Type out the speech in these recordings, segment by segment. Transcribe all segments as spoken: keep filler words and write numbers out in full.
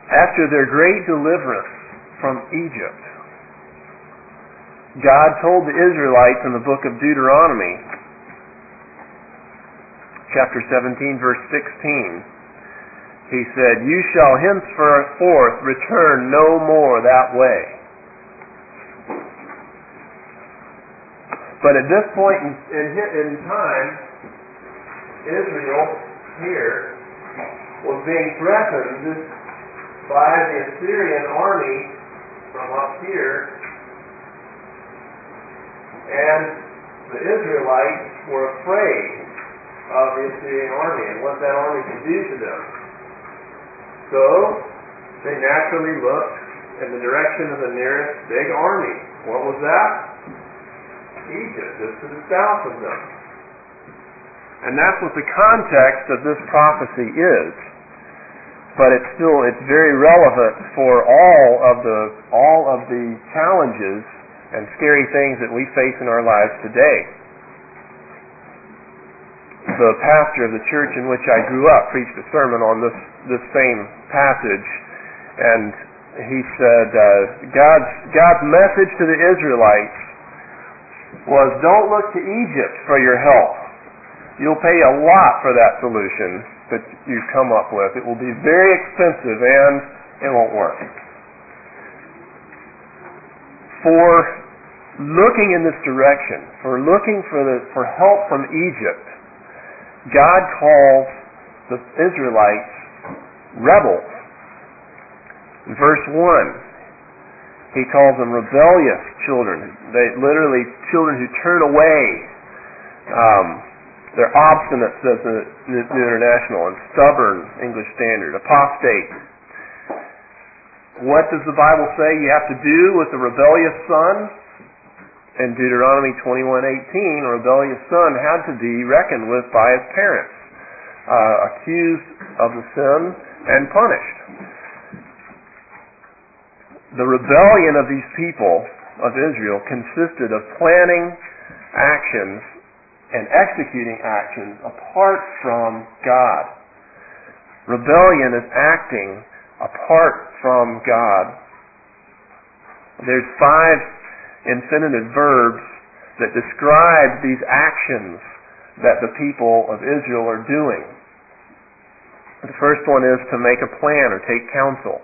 After their great deliverance from Egypt, God told the Israelites in the book of Deuteronomy, chapter seventeen, verse sixteen, He said, "You shall henceforth return no more that way." But at this point in, in, in time, Israel here was being threatened by the Assyrian army from up here, and the Israelites were afraid of the Assyrian army and what that army could do to them. So they naturally looked in the direction of the nearest big army. What was that? Egypt, just to the south of them. And that's what the context of this prophecy is. But it's still it's very relevant for all of the all of the challenges and scary things that we face in our lives today. The pastor of the church in which I grew up preached a sermon on this this same passage, and he said uh, God's God's message to the Israelites was, don't look to Egypt for your help. You'll pay a lot for that solution that you've come up with. It will be very expensive and it won't work. For looking in this direction, for looking for the for help from Egypt, God calls the Israelites rebels. In verse one, He calls them rebellious children. They literally children who turn away. Um, they're obstinate, says the New International, and stubborn, English Standard. Apostate. What does the Bible say you have to do with a rebellious son? In Deuteronomy twenty-one eighteen, a rebellious son had to be reckoned with by his parents, uh, accused of the sin and punished. The rebellion of these people of Israel consisted of planning actions and executing actions apart from God. Rebellion is acting apart from God. There's five infinitive verbs that describe these actions that the people of Israel are doing. The first one is to make a plan or take counsel.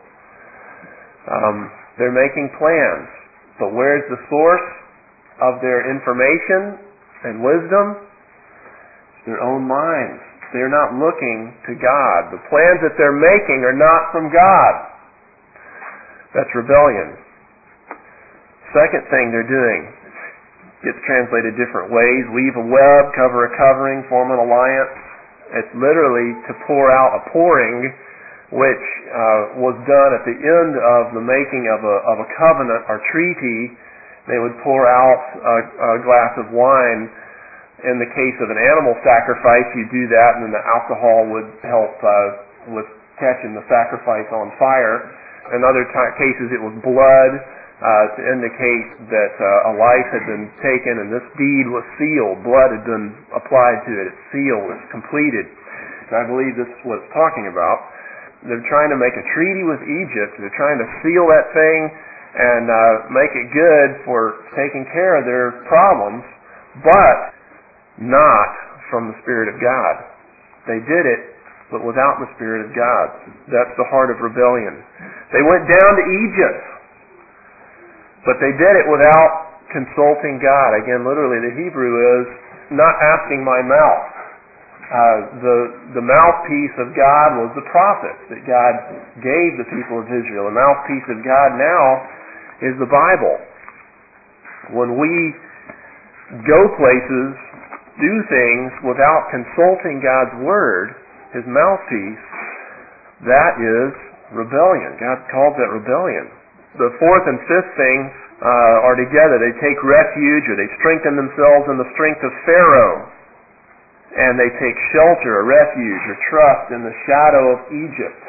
Um, they're making plans, but where's the source of their information and wisdom? It's their own minds. They're not looking to God. The plans that they're making are not from God. That's rebellion. Second thing they're doing gets translated different ways. Weave a web, cover a covering, form an alliance. It's literally to pour out a pouring, which uh, was done at the end of the making of a, of a covenant or treaty. They would pour out a, a glass of wine. In the case of an animal sacrifice, you do that, and then the alcohol would help uh, with catching the sacrifice on fire. In other t- cases, it was blood uh, to indicate that uh, a life had been taken, and this deed was sealed. Blood had been applied to it. It's sealed. It's completed. And I believe this is what it's talking about. They're trying to make a treaty with Egypt. They're trying to seal that thing and uh, make it good for taking care of their problems, but not from the Spirit of God. They did it, but without the Spirit of God. That's the heart of rebellion. They went down to Egypt, but they did it without consulting God. Again, literally, the Hebrew is not asking my mouth. Uh, the the mouthpiece of God was the prophets that God gave the people of Israel. The mouthpiece of God now is the Bible. When we go places, do things without consulting God's Word, His mouthpiece, that is rebellion. God calls that rebellion. The fourth and fifth things uh, are together. They take refuge, or they strengthen themselves in the strength of Pharaoh. And they take shelter, or refuge, or trust in the shadow of Egypt.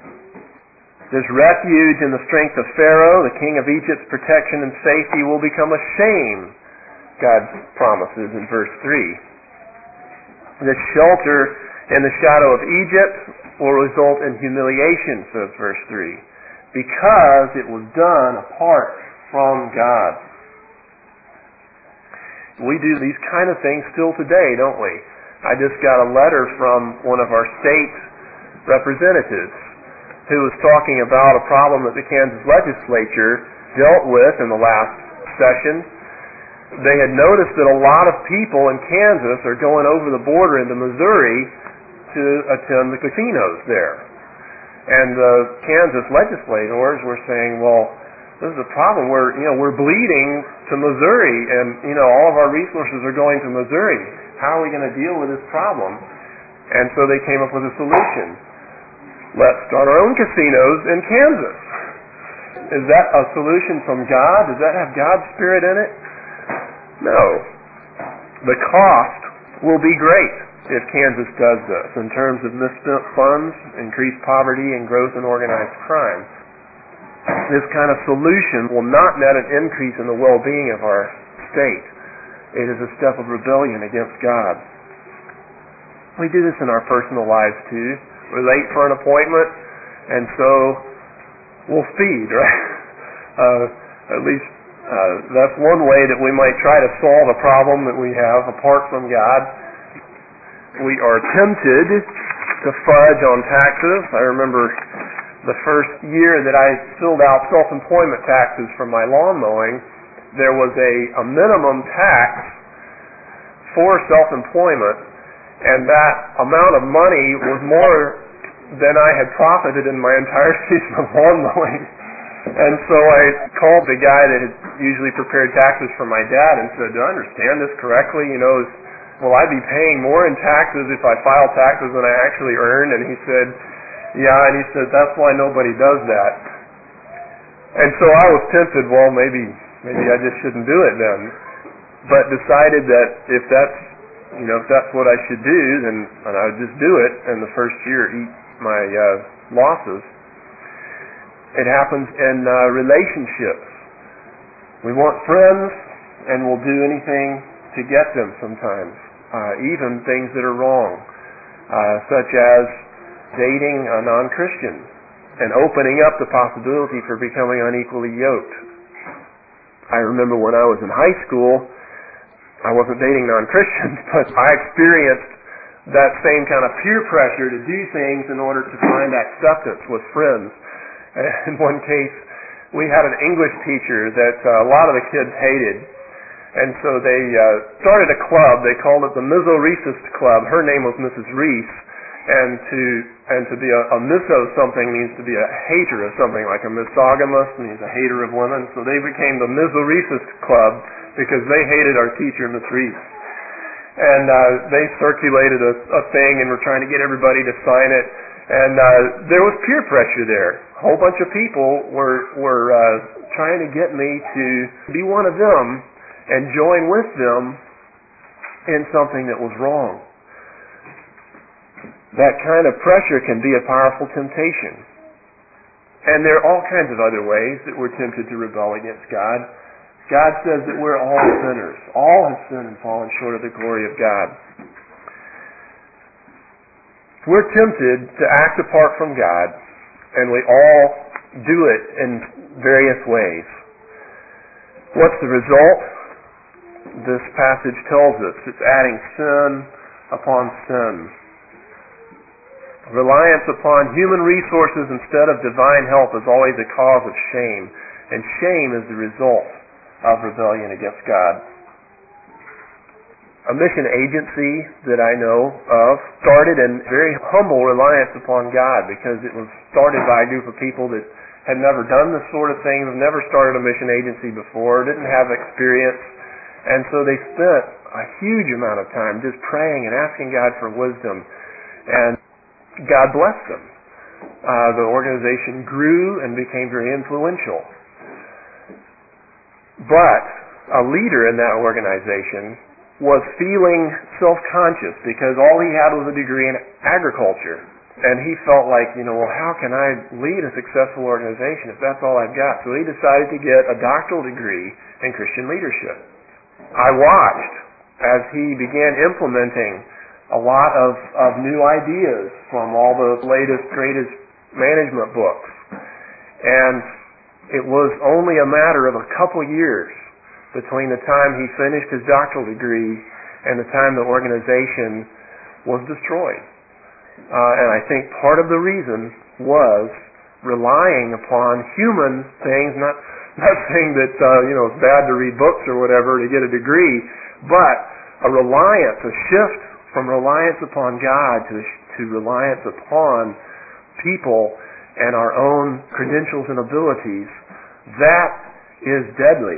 This refuge in the strength of Pharaoh, the king of Egypt's protection and safety, will become a shame, God promises in verse three. This shelter in the shadow of Egypt will result in humiliation, says verse three, because it was done apart from God. We do these kind of things still today, don't we? I just got a letter from one of our state representatives who was talking about a problem that the Kansas legislature dealt with in the last session. They had noticed that a lot of people in Kansas are going over the border into Missouri to attend the casinos there. And the Kansas legislators were saying, well, this is a problem. We're, you know, we're bleeding to Missouri, and, you know, all of our resources are going to Missouri. How are we going to deal with this problem? And so they came up with a solution. Let's start our own casinos in Kansas. Is that a solution from God? Does that have God's Spirit in it? No. The cost will be great if Kansas does this in terms of misspent funds, increased poverty, and growth in organized crime. This kind of solution will not net an increase in the well-being of our state. It is a step of rebellion against God. We do this in our personal lives too. We're late for an appointment, and so we'll speed, right? Uh, at least uh, that's one way that we might try to solve a problem that we have apart from God. We are tempted to fudge on taxes. I remember the first year that I filled out self-employment taxes for my lawn mowing, there was a, a minimum tax for self-employment, and that amount of money was more than I had profited in my entire season of lawn mowing. And so I called the guy that had usually prepared taxes for my dad and said, do I understand this correctly? You know, will I be paying more in taxes if I file taxes than I actually earned? And he said, yeah, and he said, that's why nobody does that. And so I was tempted, well, maybe maybe I just shouldn't do it then. But decided that if that's, you know, if that's what I should do, then and I would just do it, and the first year eat my uh, losses. It happens in uh, relationships. We want friends, and we'll do anything to get them sometimes, uh, even things that are wrong, uh, such as dating a non-Christian and opening up the possibility for becoming unequally yoked. I remember when I was in high school, I wasn't dating non-Christians, but I experienced that same kind of peer pressure to do things in order to find acceptance with friends. In one case, we had an English teacher that uh, a lot of the kids hated, and so they uh, started a club. They called it the Misorecist Club. Her name was Missus Reese, and to and to be a, a miso something means to be a hater of something, like a misogamist means a hater of women. So they became the Misorecist Club because they hated our teacher, Miss Reese. And uh, they circulated a, a thing and were trying to get everybody to sign it. And uh, there was peer pressure there. A whole bunch of people were were uh, trying to get me to be one of them and join with them in something that was wrong. That kind of pressure can be a powerful temptation. And there are all kinds of other ways that we're tempted to rebel against God. God says that we're all sinners. All have sinned and fallen short of the glory of God. We're tempted to act apart from God, and we all do it in various ways. What's the result? This passage tells us it's adding sin upon sin. Reliance upon human resources instead of divine help is always a cause of shame, and shame is the result of rebellion against God. A mission agency that I know of started in very humble reliance upon God because it was started by a group of people that had never done this sort of thing, have never started a mission agency before, didn't have experience, and so they spent a huge amount of time just praying and asking God for wisdom, and God blessed them. Uh, the organization grew and became very influential. But a leader in that organization was feeling self-conscious because all he had was a degree in agriculture. And he felt like, you know, well, how can I lead a successful organization if that's all I've got? So he decided to get a doctoral degree in Christian leadership. I watched as he began implementing a lot of, of new ideas from all the latest, greatest management books. And it was only a matter of a couple years between the time he finished his doctoral degree and the time the organization was destroyed. Uh, and I think part of the reason was relying upon human things, not not saying that uh, you know it's bad to read books or whatever to get a degree, but a reliance, a shift from reliance upon God to to reliance upon people and our own credentials and abilities. That is deadly.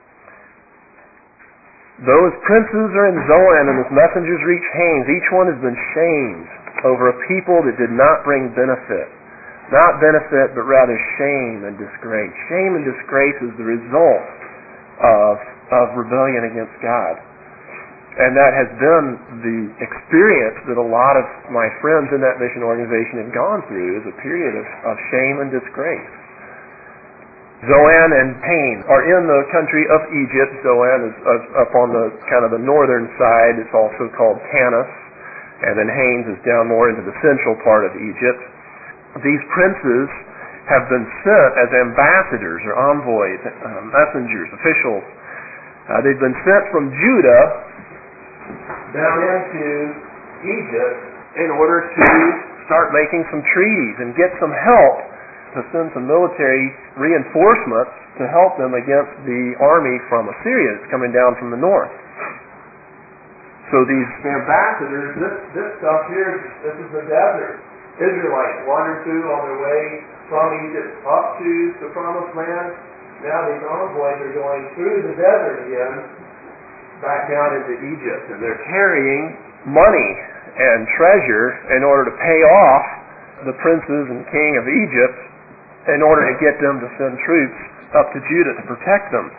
Those princes are in Zoan, and his messengers reach Hanes. Each one has been shamed over a people that did not bring benefit. Not benefit, but rather shame and disgrace. Shame and disgrace is the result of, of rebellion against God. And that has been the experience that a lot of my friends in that mission organization have gone through, is a period of, of shame and disgrace. Zoan and Hanes are in the country of Egypt. Zoan is up on the kind of the northern side. It's also called Tanis. And then Hanes is down more into the central part of Egypt. These princes have been sent as ambassadors or envoys, uh, messengers, officials. Uh, they've been sent from Judah down into Egypt in order to start making some treaties and get some help to send some military reinforcements to help them against the army from Assyria that's coming down from the north. So these ambassadors, this, this stuff here, this is the desert. Israelites wandered through on their way from Egypt up to the Promised Land. Now these envoys are going through the desert again, back down into Egypt. And they're carrying money and treasure in order to pay off the princes and king of Egypt in order to get them to send troops up to Judah to protect them.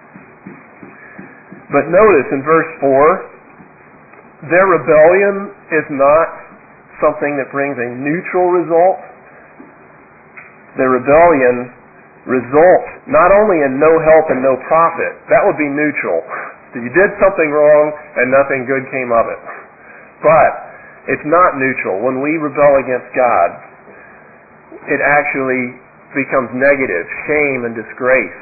But notice in verse four, their rebellion is not something that brings a neutral result. Their rebellion results not only in no help and no profit. That would be neutral. So you did something wrong and nothing good came of it. But it's not neutral. When we rebel against God, it actually becomes negative, shame and disgrace.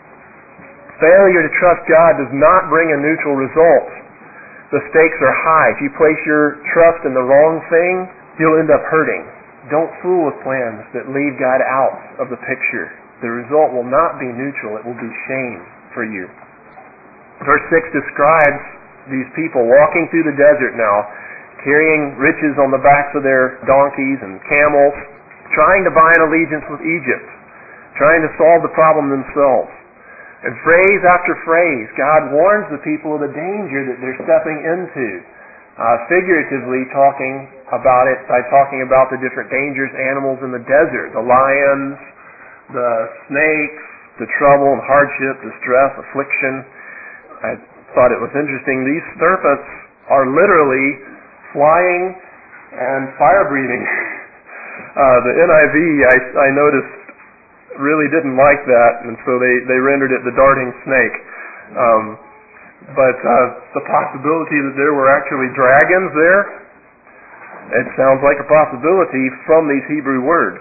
Failure to trust God does not bring a neutral result. The stakes are high. If you place your trust in the wrong thing, you'll end up hurting. Don't fool with plans that leave God out of the picture. The result will not be neutral. It will be shame for you. Verse six describes these people walking through the desert now, carrying riches on the backs of their donkeys and camels, trying to buy an allegiance with Egypt, trying to solve the problem themselves. And phrase after phrase, God warns the people of the danger that they're stepping into, uh, figuratively talking about it by talking about the different dangerous animals in the desert, the lions, the snakes, the trouble and hardship, distress, affliction. I thought it was interesting. These serpents are literally flying and fire-breathing. Uh, the N I V, I, I noticed, really didn't like that, and so they, they rendered it the darting snake. Um, but uh, the possibility that there were actually dragons there, it sounds like a possibility from these Hebrew words.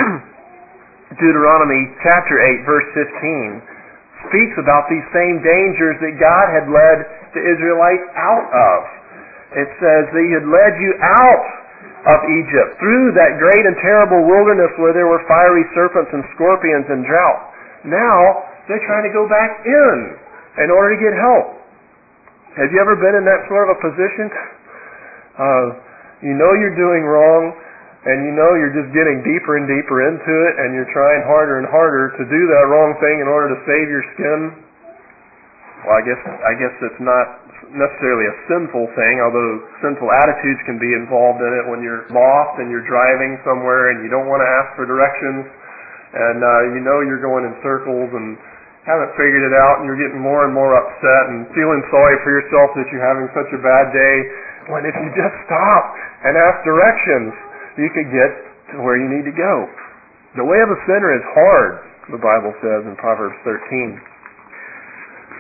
Deuteronomy chapter eight, verse fifteen, speaks about these same dangers that God had led the Israelites out of. It says that He had led you out of Egypt, through that great and terrible wilderness where there were fiery serpents and scorpions and drought. Now, they're trying to go back in in order to get help. Have you ever been in that sort of a position? Uh, you know you're doing wrong, and you know you're just getting deeper and deeper into it, and you're trying harder and harder to do that wrong thing in order to save your skin. Well, I guess I guess it's not necessarily a sinful thing, although sinful attitudes can be involved in it when you're lost and you're driving somewhere and you don't want to ask for directions, and uh, you know you're going in circles and haven't figured it out, and you're getting more and more upset and feeling sorry for yourself that you're having such a bad day, when if you just stop and ask directions, you could get to where you need to go. The way of a sinner is hard, the Bible says in Proverbs thirteen.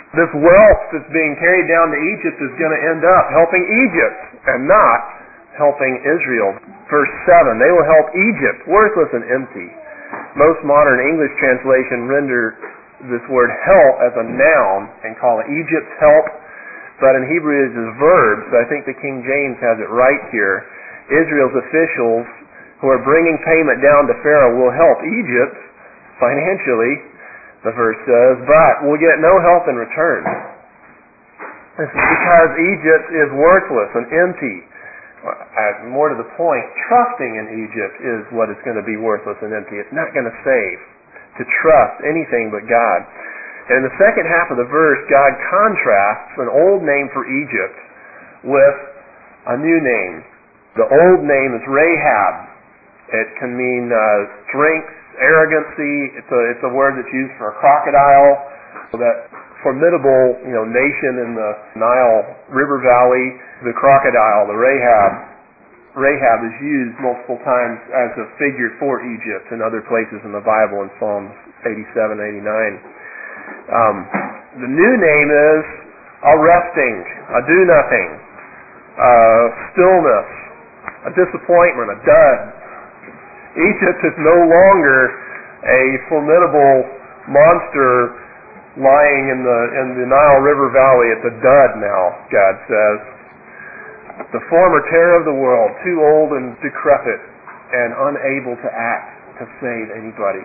This wealth that's being carried down to Egypt is going to end up helping Egypt and not helping Israel. Verse seven, they will help Egypt, worthless and empty. Most modern English translation render this word help as a noun and call it Egypt's help, but in Hebrew it is verbs, so I think the King James has it right here. Israel's officials who are bringing payment down to Pharaoh will help Egypt financially, the verse says, but will get no help in return. This is because Egypt is worthless and empty. Uh, more to the point, trusting in Egypt is what is going to be worthless and empty. It's not going to save to trust anything but God. And in the second half of the verse, God contrasts an old name for Egypt with a new name. The old name is Rahab. It can mean uh, strength, arrogancy. It's a, it's a word that's used for a crocodile. So that formidable, you know, nation in the Nile River Valley, the crocodile, the Rahab. Rahab is used multiple times as a figure for Egypt in other places in the Bible in Psalms eighty-seven, eighty-nine. Um, the new name is a resting, a do-nothing, a stillness, a disappointment, a dud. Egypt is no longer a formidable monster lying in the in the Nile River Valley. It's a dud now, God says. The former terror of the world, too old and decrepit and unable to act to save anybody.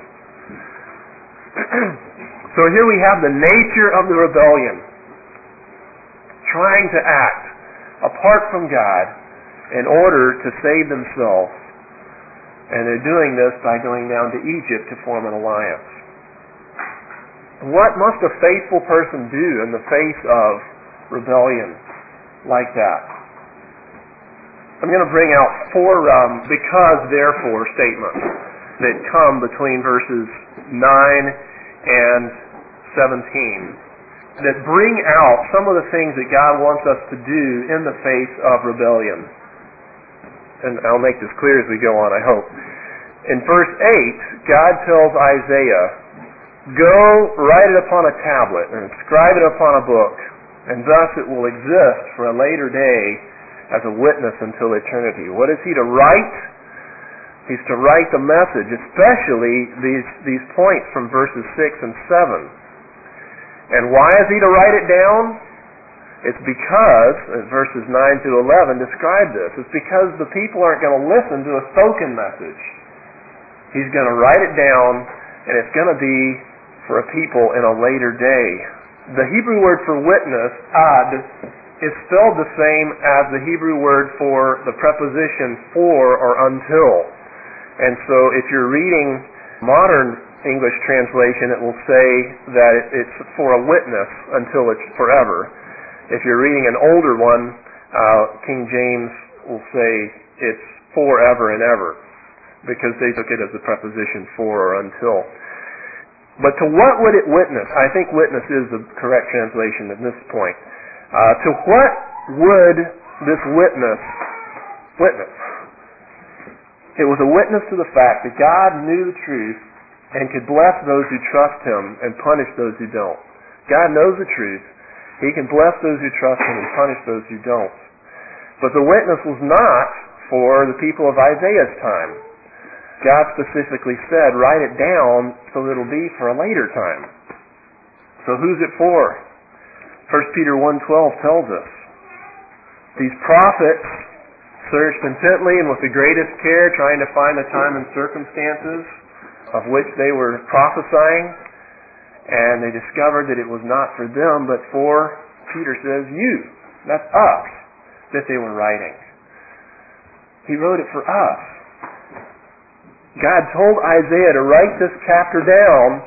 So here we have the nature of the rebellion, trying to act apart from God in order to save themselves. And they're doing this by going down to Egypt to form an alliance. What must a faithful person do in the face of rebellion like that? I'm going to bring out four um, because, therefore statements that come between verses nine and seventeen that bring out some of the things that God wants us to do in the face of rebellion. And I'll make this clear as we go on, I hope. In verse eight, God tells Isaiah, "Go, write it upon a tablet, and inscribe it upon a book, and thus it will exist for a later day as a witness until eternity." What is he to write? He's to write the message, especially these, these points from verses six and seven. And why is he to write it down? It's because, and verses nine through eleven describe this, it's because the people aren't going to listen to a spoken message. He's going to write it down, and it's going to be for a people in a later day. The Hebrew word for witness, ad, is spelled the same as the Hebrew word for the preposition for or until. And so if you're reading modern English translation, it will say that it's for a witness until it's forever. If you're reading an older one, uh, King James will say it's forever and ever, because they took it as a preposition for or until. But to what would it witness? I think witness is the correct translation at this point. Uh, to what would this witness witness? It was a witness to the fact that God knew the truth and could bless those who trust Him and punish those who don't. God knows the truth. He can bless those who trust Him and punish those who don't. But the witness was not for the people of Isaiah's time. God specifically said, write it down so it'll be for a later time. So who's it for? First Peter one twelve tells us, these prophets searched intently and with the greatest care, trying to find the time and circumstances of which they were prophesying, and they discovered that it was not for them, but for, Peter says, you. That's us that they were writing. He wrote it for us. God told Isaiah to write this chapter down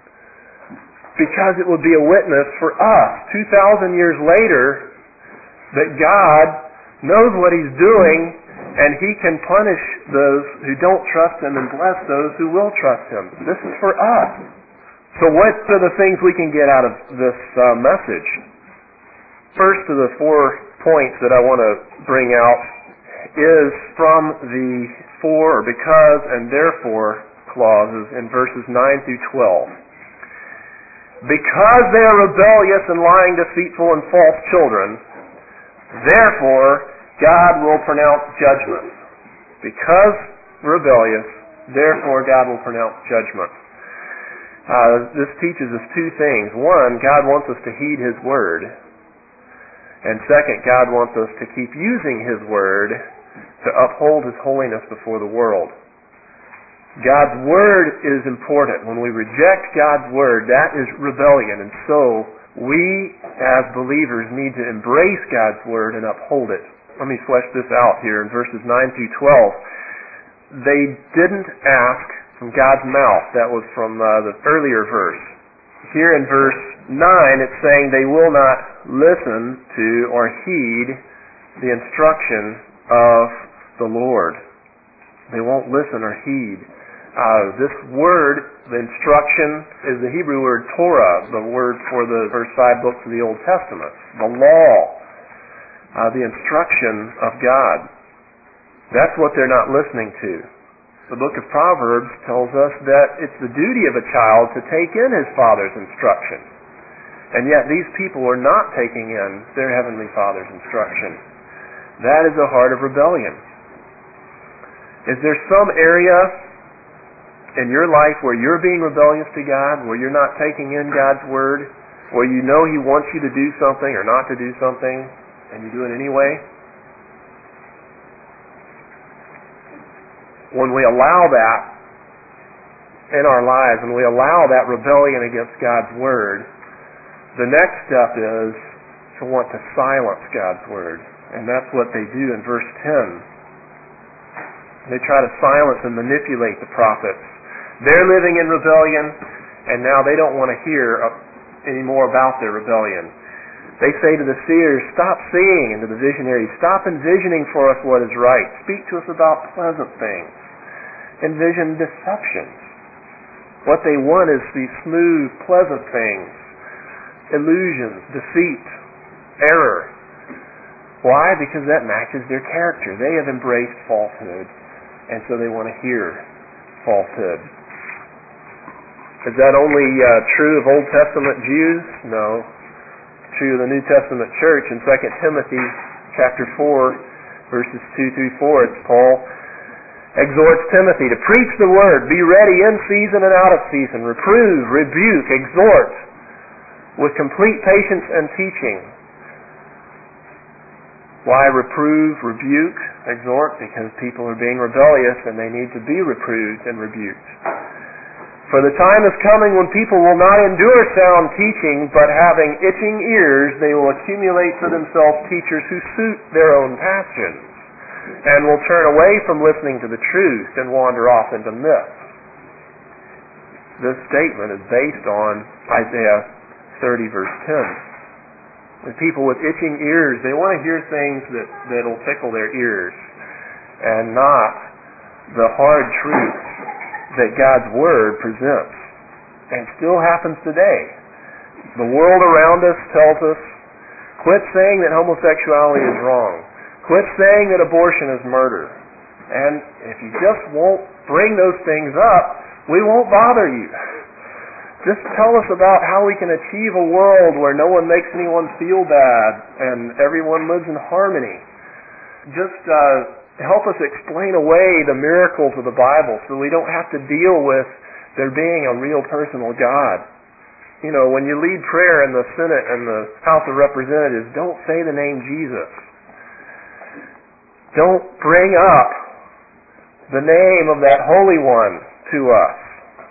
because it would be a witness for us two thousand years later that God knows what He's doing and He can punish those who don't trust Him and bless those who will trust Him. This is for us. So what are the things we can get out of this uh, message? First of the four points that I want to bring out is from the for, or because, and therefore clauses in verses nine through twelve. Because they are rebellious and lying, deceitful, and false children, therefore God will pronounce judgment. Because rebellious, therefore God will pronounce judgment. Uh, this teaches us two things. One, God wants us to heed His Word. And second, God wants us to keep using His Word to uphold His holiness before the world. God's Word is important. When we reject God's Word, that is rebellion. And so, we as believers need to embrace God's Word and uphold it. Let me flesh this out here in verses nine through twelve. They didn't ask from God's mouth. That was from uh, the earlier verse. Here in verse nine, it's saying they will not listen to or heed the instruction of the Lord. They won't listen or heed. Uh, this word, the instruction, is the Hebrew word Torah, the word for the first five books of the Old Testament. The law, uh, the instruction of God. That's what they're not listening to. The book of Proverbs tells us that it's the duty of a child to take in his father's instruction. And yet these people are not taking in their Heavenly Father's instruction. That is a heart of rebellion. Is there some area in your life where you're being rebellious to God, where you're not taking in God's Word, where you know He wants you to do something or not to do something, and you do it anyway? When we allow that in our lives, when we allow that rebellion against God's Word, the next step is to want to silence God's Word. And that's what they do in verse ten. They try to silence and manipulate the prophets. They're living in rebellion, and now they don't want to hear any more about their rebellion. They say to the seers, stop seeing, and to the visionaries, stop envisioning for us what is right. Speak to us about pleasant things. Envision deceptions. What they want is these smooth, pleasant things. Illusions, deceit, error. Why? Because that matches their character. They have embraced falsehood, and so they want to hear falsehood. Is that only uh, true of Old Testament Jews? No. True of the New Testament church. In Second Timothy chapter four, verses two through four, it's Paul exhorts Timothy to preach the word, be ready in season and out of season, reprove, rebuke, exhort with complete patience and teaching. Why reprove, rebuke, exhort? Because people are being rebellious and they need to be reproved and rebuked. For the time is coming when people will not endure sound teaching, but having itching ears, they will accumulate for themselves teachers who suit their own passions, and will turn away from listening to the truth and wander off into myths. This statement is based on Isaiah thirty, verse ten. The people with itching ears, they want to hear things that, that'll tickle their ears, and not the hard truth that God's Word presents. And still happens today. The world around us tells us, quit saying that homosexuality is wrong. Quit saying that abortion is murder. And if you just won't bring those things up, we won't bother you. Just tell us about how we can achieve a world where no one makes anyone feel bad and everyone lives in harmony. Just uh, help us explain away the miracles of the Bible so we don't have to deal with there being a real personal God. You know, when you lead prayer in the Senate and the House of Representatives, don't say the name Jesus. Don't bring up the name of that Holy One to us.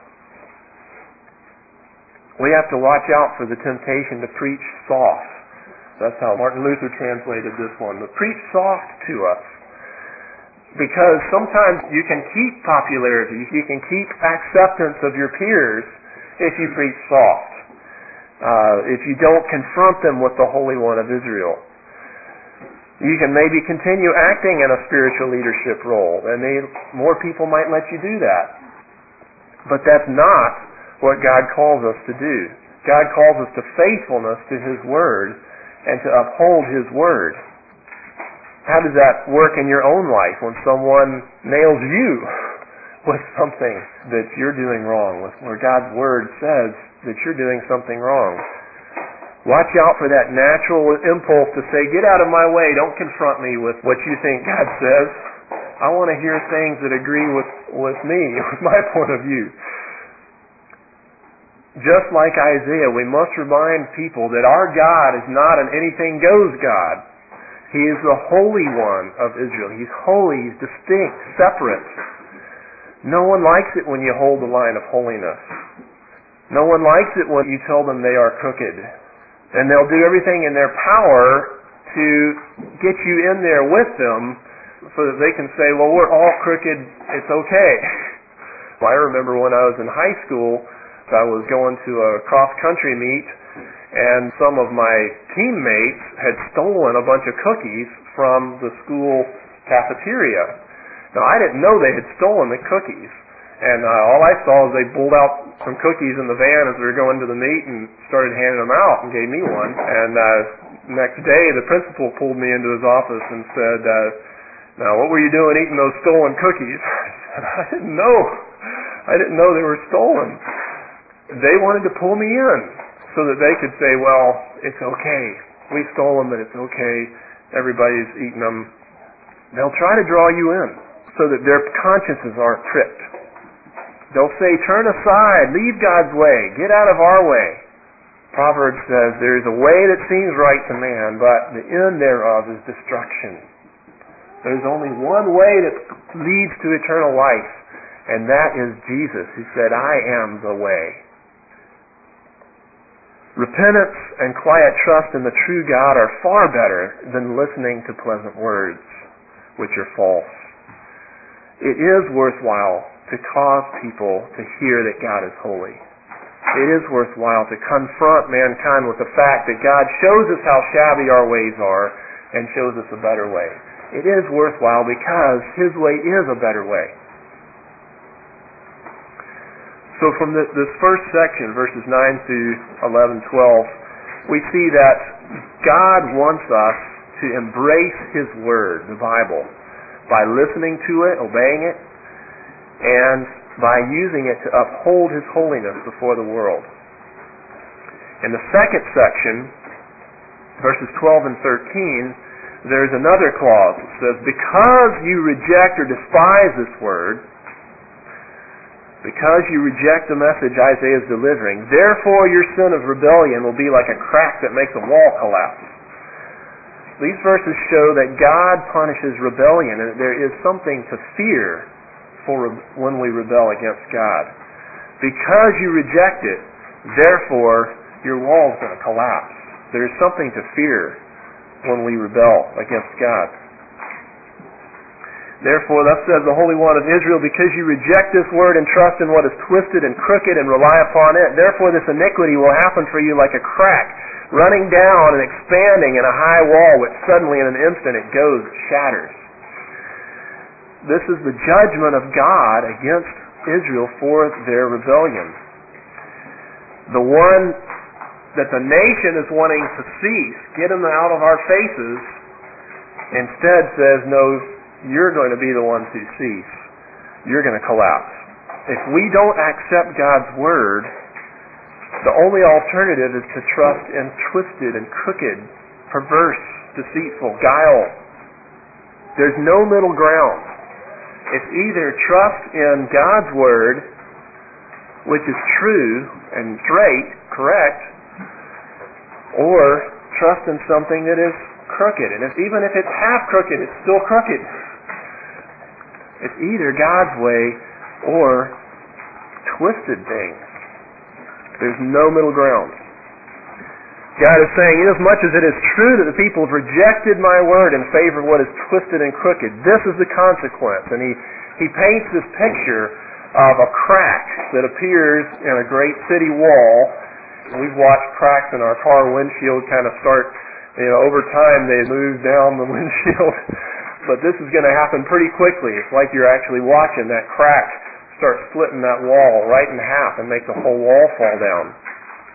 We have to watch out for the temptation to preach soft. That's how Martin Luther translated this one. But preach soft to us. Because sometimes you can keep popularity, you can keep acceptance of your peers if you preach soft. Uh, if you don't confront them with the Holy One of Israel. You can maybe continue acting in a spiritual leadership role, and they, more people might let you do that. But that's not what God calls us to do. God calls us to faithfulness to His Word and to uphold His Word. How does that work in your own life when someone nails you with something that you're doing wrong, with where God's Word says that you're doing something wrong. Watch out for that natural impulse to say, get out of my way, don't confront me with what you think God says. I want to hear things that agree with, with me, with my point of view. Just like Isaiah, we must remind people that our God is not an anything-goes God. He is the Holy One of Israel. He's holy, He's distinct, separate. No one likes it when you hold the line of holiness. No one likes it when you tell them they are crooked. And they'll do everything in their power to get you in there with them so that they can say, well, we're all crooked, it's okay. Well, I remember when I was in high school, I was going to a cross-country meet, and some of my teammates had stolen a bunch of cookies from the school cafeteria. Now, I didn't know they had stolen the cookies. And uh, all I saw was they pulled out some cookies in the van as we were going to the meet and started handing them out and gave me one. And uh, next day, the principal pulled me into his office and said, uh, now, what were you doing eating those stolen cookies? I said, I didn't know. I didn't know they were stolen. They wanted to pull me in so that they could say, well, it's okay. We stole them, but it's okay. Everybody's eating them. They'll try to draw you in so that their consciences aren't tripped. They'll say, turn aside, leave God's way, get out of our way. Proverbs says, there is a way that seems right to man, but the end thereof is destruction. There's only one way that leads to eternal life, and that is Jesus, who said, I am the way. Repentance and quiet trust in the true God are far better than listening to pleasant words, which are false. It is worthwhile to cause people to hear that God is holy. It is worthwhile to confront mankind with the fact that God shows us how shabby our ways are and shows us a better way. It is worthwhile because His way is a better way. So from this, this first section, verses nine through eleven, twelve, we see that God wants us to embrace His Word, the Bible, by listening to it, obeying it, and by using it to uphold His holiness before the world. In the second section, verses twelve and thirteen, there's another clause that says, because you reject or despise this word, because you reject the message Isaiah is delivering, therefore your sin of rebellion will be like a crack that makes a wall collapse. These verses show that God punishes rebellion, and that there is something to fear for when we rebel against God. Because you reject it, therefore your wall is going to collapse. There is something to fear when we rebel against God. Therefore, thus says the Holy One of Israel, because you reject this word and trust in what is twisted and crooked and rely upon it, therefore this iniquity will happen for you like a crack, running down and expanding in a high wall, which suddenly in an instant it goes, it shatters. This is the judgment of God against Israel for their rebellion. The one that the nation is wanting to cease, get them out of our faces, instead says, no, you're going to be the ones who cease. You're going to collapse. If we don't accept God's Word, the only alternative is to trust in twisted and crooked, perverse, deceitful, guile. There's no middle ground. It's either trust in God's Word, which is true and straight, correct, or trust in something that is crooked. And if, even if it's half crooked, it's still crooked. It's either God's way or twisted things. There's no middle ground. God is saying, inasmuch as it is true that the people have rejected my word in favor of what is twisted and crooked, this is the consequence. And he, he paints this picture of a crack that appears in a great city wall. We've watched cracks in our car windshield kind of start, you know, over time they move down the windshield. But this is going to happen pretty quickly. It's like you're actually watching that crack start splitting that wall right in half and make the whole wall fall down.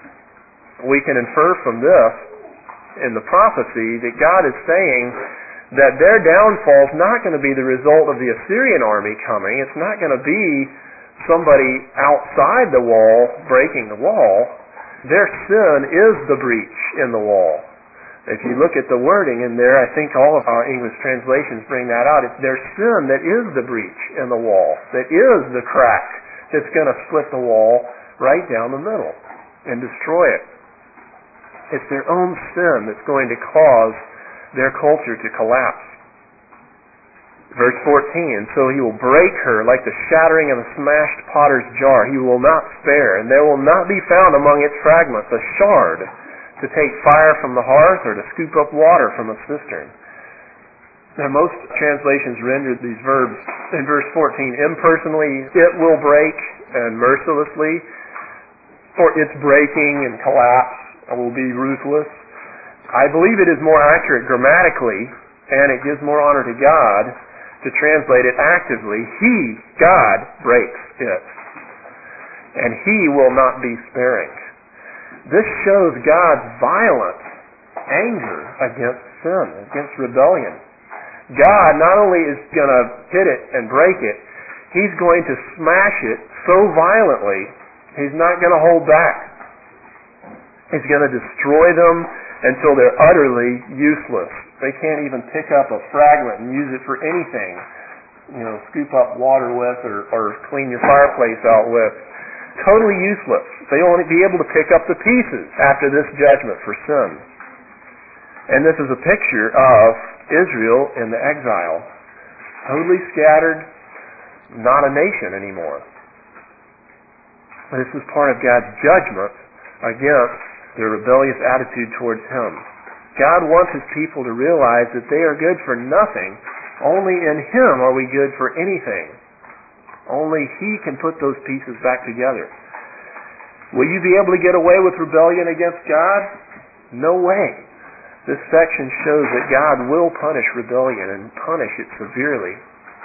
We can infer from this in the prophecy that God is saying that their downfall is not going to be the result of the Assyrian army coming. It's not going to be somebody outside the wall breaking the wall. Their sin is the breach in the wall. If you look at the wording in there, I think all of our English translations bring that out. It's their sin that is the breach in the wall, that is the crack that's going to split the wall right down the middle and destroy it. It's their own sin that's going to cause their culture to collapse. Verse fourteen, so he will break her like the shattering of a smashed potter's jar. He will not spare, and there will not be found among its fragments a shard to take fire from the hearth or to scoop up water from a cistern. Now, most translations render these verbs in verse fourteen impersonally. It will break, and mercilessly, or its breaking and collapse will be ruthless. I believe it is more accurate grammatically, and it gives more honor to God to translate it actively. He, God, breaks it, and He will not be sparing. This shows God's violent anger against sin, against rebellion. God not only is going to hit it and break it, He's going to smash it so violently, He's not going to hold back. He's going to destroy them until they're utterly useless. They can't even pick up a fragment and use it for anything, you know, scoop up water with or, or clean your fireplace out with. Totally useless. They won't be able to pick up the pieces after this judgment for sin. And this is a picture of Israel in the exile. Totally scattered, not a nation anymore. This is part of God's judgment against their rebellious attitude towards Him. God wants His people to realize that they are good for nothing. Only in Him are we good for anything. Only He can put those pieces back together. Will you be able to get away with rebellion against God? No way. This section shows that God will punish rebellion and punish it severely.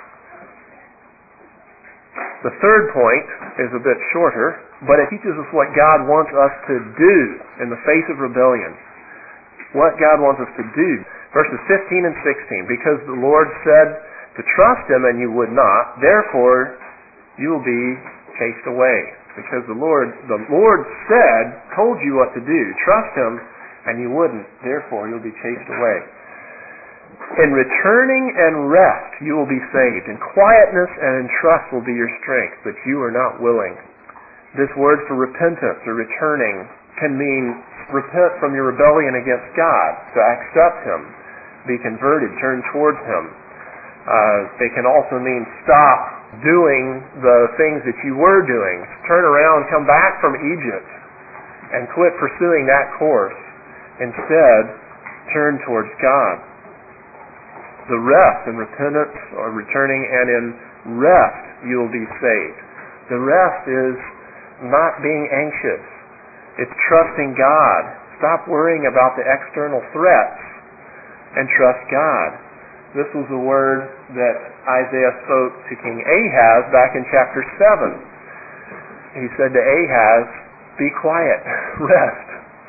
The third point is a bit shorter, but it teaches us what God wants us to do in the face of rebellion. What God wants us to do. Verses fifteen and sixteen. Because the Lord said to trust Him and you would not, therefore you will be chased away. Because the Lord, the Lord said, told you what to do. Trust Him and you wouldn't. Therefore you'll be chased away. In returning and rest you will be saved. In quietness and in trust will be your strength, but you are not willing. This word for repentance or returning can mean repent from your rebellion against God, to accept Him, be converted, turn towards Him. Uh, it can also mean stop doing the things that you were doing. Turn around, come back from Egypt, and quit pursuing that course. Instead, turn towards God. The rest and repentance or returning, and in rest you will be saved. The rest is not being anxious. It's trusting God. Stop worrying about the external threats and trust God. This was a word that Isaiah spoke to King Ahaz back in chapter seven. He said to Ahaz, be quiet, rest.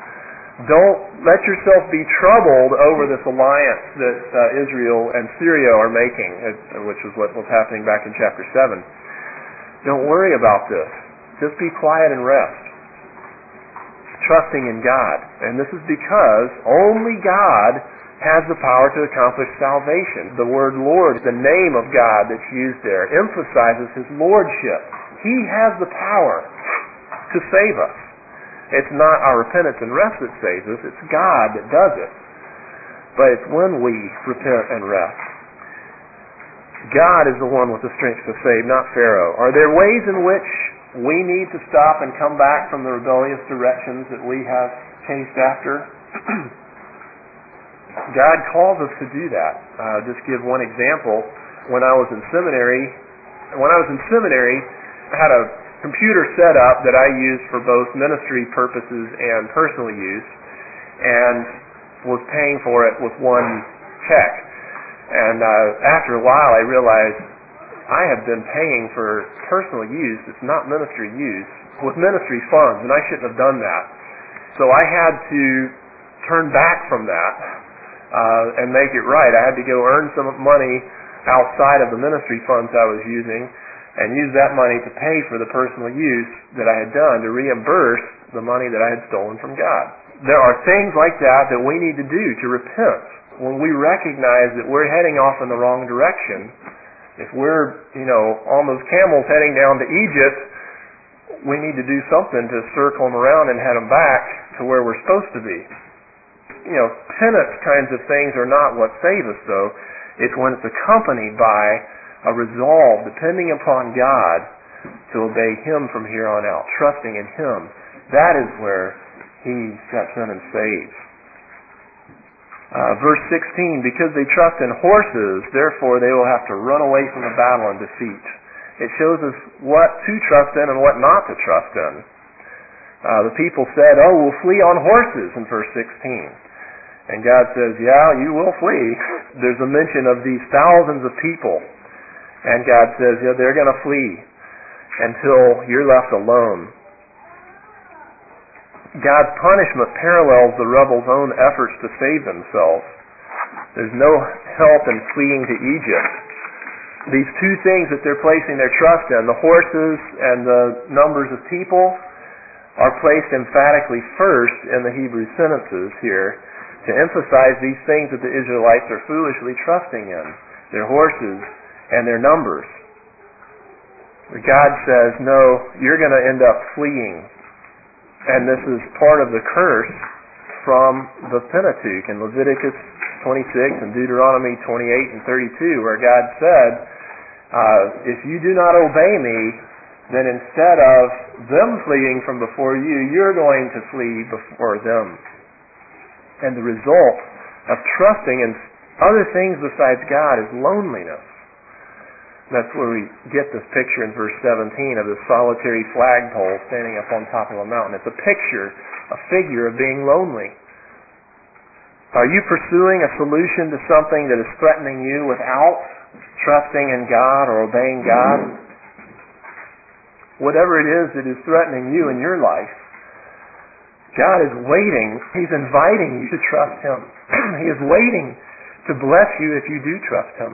Don't let yourself be troubled over this alliance that uh, Israel and Syria are making, which is what was happening back in chapter seven. Don't worry about this. Just be quiet and rest. Trusting in God. And this is because only God has the power to accomplish salvation. The word Lord, the name of God that's used there, emphasizes His lordship. He has the power to save us. It's not our repentance and rest that saves us, it's God that does it. But it's when we repent and rest. God is the one with the strength to save, not Pharaoh. Are there ways in which we need to stop and come back from the rebellious directions that we have chased after? God calls us to do that. Uh, just give one example. When I was in seminary, when I was in seminary, I had a computer set up that I used for both ministry purposes and personal use, and was paying for it with one check. And uh, after a while, I realized I have been paying for personal use. It's not ministry use with ministry funds, and I shouldn't have done that. So I had to turn back from that uh, and make it right. I had to go earn some money outside of the ministry funds I was using and use that money to pay for the personal use that I had done to reimburse the money that I had stolen from God. There are things like that that we need to do to repent. When we recognize that we're heading off in the wrong direction, if we're, you know, on those camels heading down to Egypt, we need to do something to circle them around and head them back to where we're supposed to be. You know, penance kinds of things are not what save us, though. It's when it's accompanied by a resolve, depending upon God, to obey Him from here on out, trusting in Him. That is where He steps in and saves. Uh, verse sixteen, because they trust in horses, therefore they will have to run away from the battle and defeat. It shows us what to trust in and what not to trust in. Uh, the people said, oh, we'll flee on horses in verse sixteen. And God says, yeah, you will flee. There's a mention of these thousands of people. And God says, yeah, they're going to flee until you're left alone. God's punishment parallels the rebels' own efforts to save themselves. There's no help in fleeing to Egypt. These two things that they're placing their trust in, the horses and the numbers of people, are placed emphatically first in the Hebrew sentences here to emphasize these things that the Israelites are foolishly trusting in, their horses and their numbers. But God says, no, you're going to end up fleeing. And this is part of the curse from the Pentateuch in Leviticus twenty-six and Deuteronomy twenty-eight and thirty-two, where God said, uh, if you do not obey me, then instead of them fleeing from before you, you're going to flee before them. And the result of trusting in other things besides God is loneliness. That's where we get this picture in verse seventeen of the solitary flagpole standing up on top of a mountain. It's a picture, a figure of being lonely. Are you pursuing a solution to something that is threatening you without trusting in God or obeying God? Whatever it is that is threatening you in your life, God is waiting. He's inviting you to trust Him. He is waiting to bless you if you do trust Him.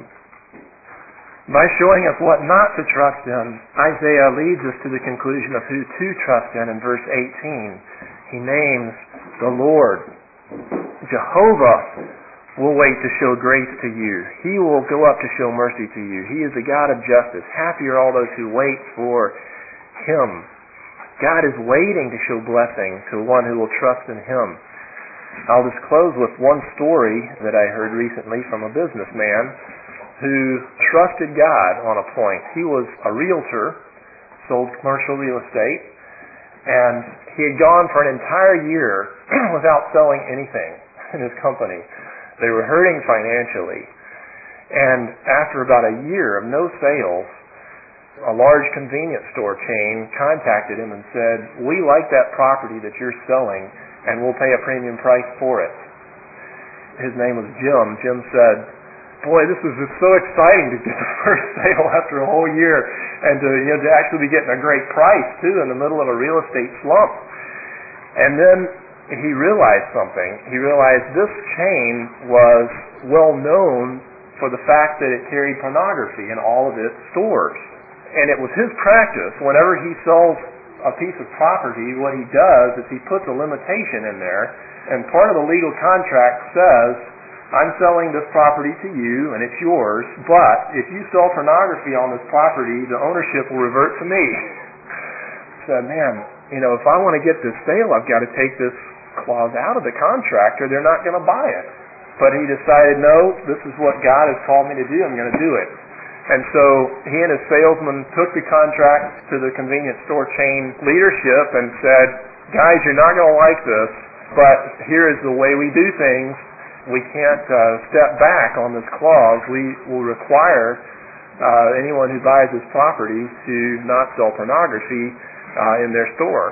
By showing us what not to trust in, Isaiah leads us to the conclusion of who to trust in in verse eighteen. He names the Lord. Jehovah will wait to show grace to you. He will go up to show mercy to you. He is the God of justice. Happy are all those who wait for Him. God is waiting to show blessing to one who will trust in Him. I'll just close with one story that I heard recently from a businessman who trusted God on a point. He was a realtor, sold commercial real estate, and he had gone for an entire year without selling anything in his company. They were hurting financially. And after about a year of no sales, a large convenience store chain contacted him and said, we like that property that you're selling, and we'll pay a premium price for it. His name was Jim. Jim said, boy, this is just so exciting to get the first sale after a whole year, and to, you know, to actually be getting a great price, too, in the middle of a real estate slump. And then he realized something. He realized this chain was well known for the fact that it carried pornography in all of its stores. And it was his practice, whenever he sells a piece of property, what he does is he puts a limitation in there, and part of the legal contract says, I'm selling this property to you, and it's yours, but if you sell pornography on this property, the ownership will revert to me. I said, man, you know, if I want to get this sale, I've got to take this clause out of the contract, or they're not going to buy it. But he decided, no, this is what God has called me to do, I'm going to do it. And so he and his salesman took the contract to the convenience store chain leadership and said, guys, you're not going to like this, but here is the way we do things. We can't uh, step back on this clause. We will require uh, anyone who buys this property to not sell pornography uh, in their store.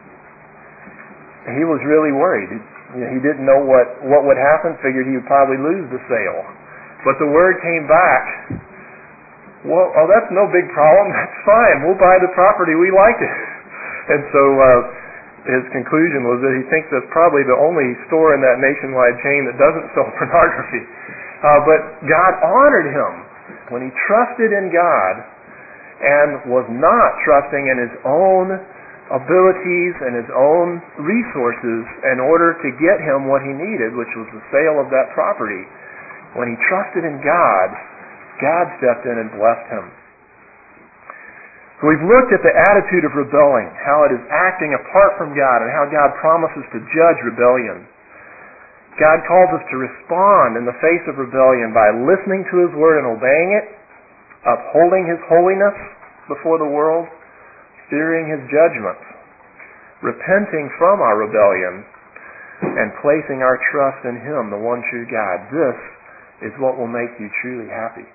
He was really worried. You know, he didn't know what, what would happen, figured he would probably lose the sale. But the word came back, well, oh, that's no big problem. That's fine. We'll buy the property. We like it. And so uh, his conclusion was that he thinks that's probably the only store in that nationwide chain that doesn't sell pornography. Uh, but God honored him when he trusted in God and was not trusting in his own abilities and his own resources in order to get him what he needed, which was the sale of that property. When he trusted in God, God stepped in and blessed him. So we've looked at the attitude of rebelling, how it is acting apart from God, and how God promises to judge rebellion. God calls us to respond in the face of rebellion by listening to His Word and obeying it, upholding His holiness before the world, fearing His judgment, repenting from our rebellion, and placing our trust in Him, the one true God. This is what will make you truly happy.